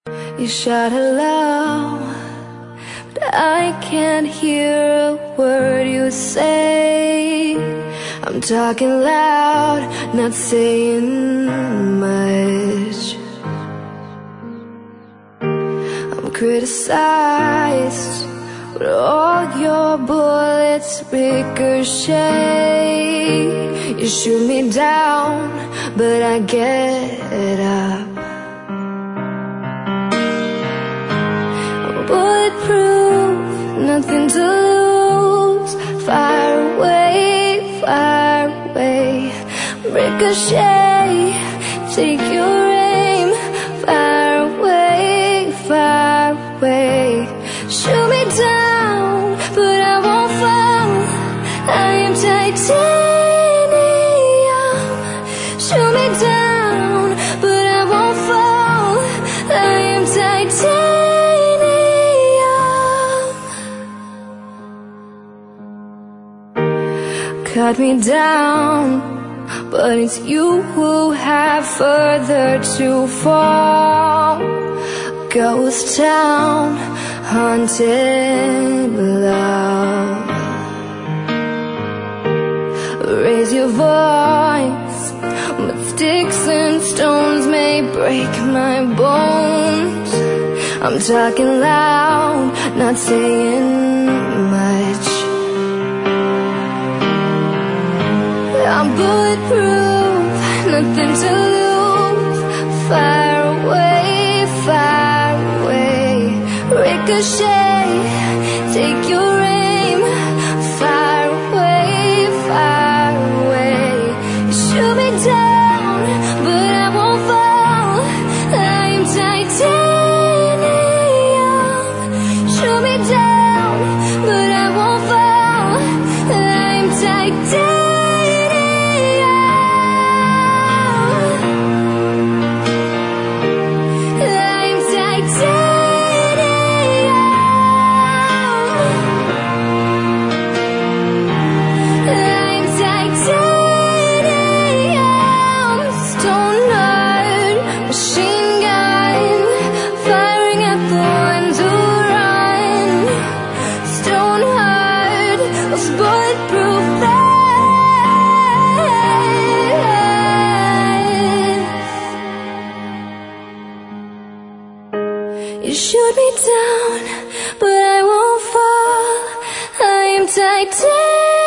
You shout hello, but I can't hear a word you say. I'm talking loud, not saying much. I'm criticized, but all your bullets ricochet. You shoot me down, but I get up. Bulletproof, nothing to lose. Fire away, fire away. Ricochet, take your aim. Fire away, fire away. Shoot me down, but I won't fall. I am titanium. Shoot me down, but I won't fall. I am titanium. Cut me down, but it's you who have further to fall. Ghost town, haunted love. Raise your voice, but sticks and stones may break my bones. I'm talking loud, not saying much. I'm bulletproof, nothing to lose. Fire away, fire away. Ricochet, take your aim. Fire away, fire away. Shoot me down, but I won't fall. I'm titanium. Shoot me down, but I won't fall. I'm titanium. You shoot me down, but I won't fall. I am titanium.